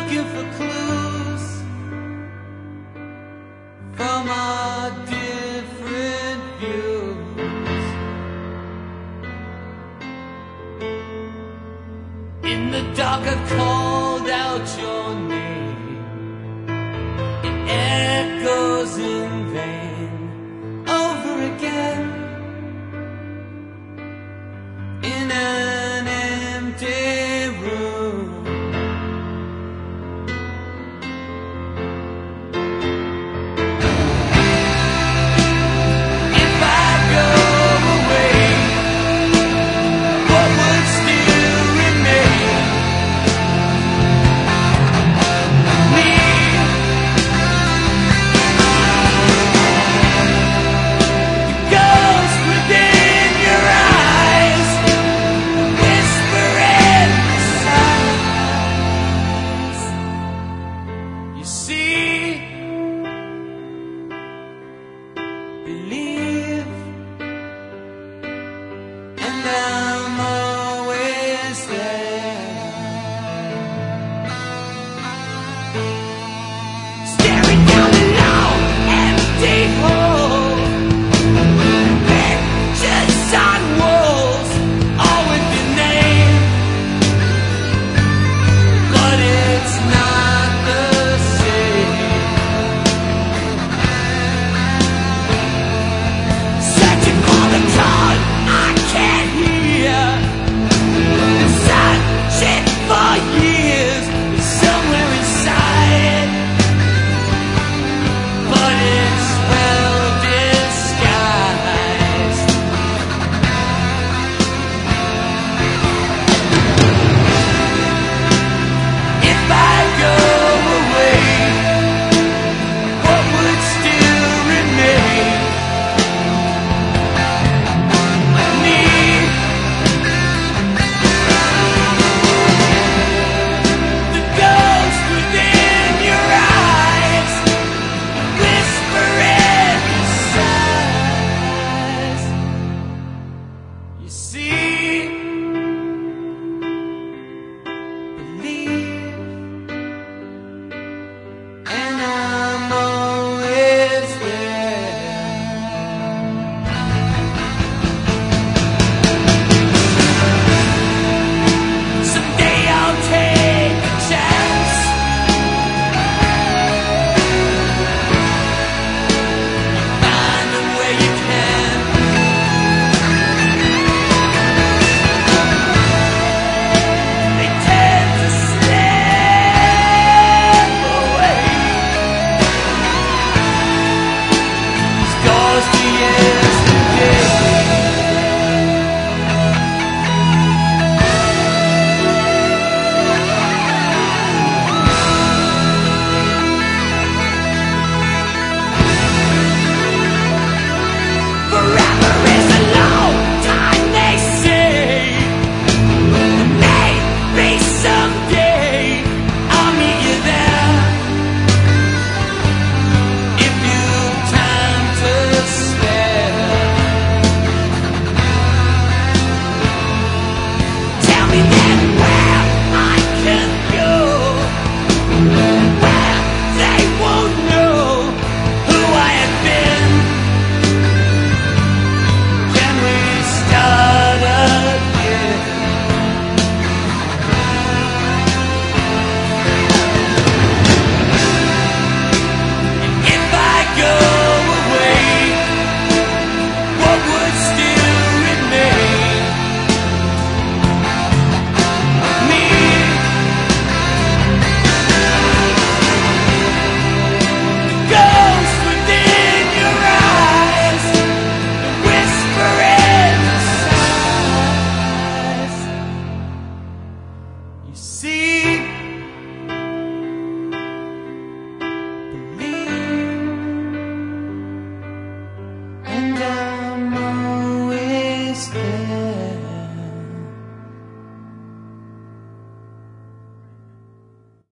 looking for clues from our different views. In the dark I've called out your name. It echoes in vain over again in an empty room. If I go away, what would still remain? Me. The ghost within your eyes, whispering silence. You see, believe, and I'm always there, staring down the long, empty hole. Pictures on walls, all with your name, but it's not the same. Searching for the tone I can't hear, been searching for years, somewhere inside, but it's well disguised. If I go away, what would still remain? Me. The ghost within your eyes, whispering sighs. You see, believe, and I'm always there. Someday I'll take a chance. Find a way you can. They tend to slip away. Scars to yesterday. Forever is a long time, they say. Maybe someday I'll meet you there, if you've time to spare. Tell me then where I can go, where they won't know who I have been. Can we start again? If I go away, what would still remain? Me. The ghost within your eyes, whispering sighs. You see, believe, and I'm always there.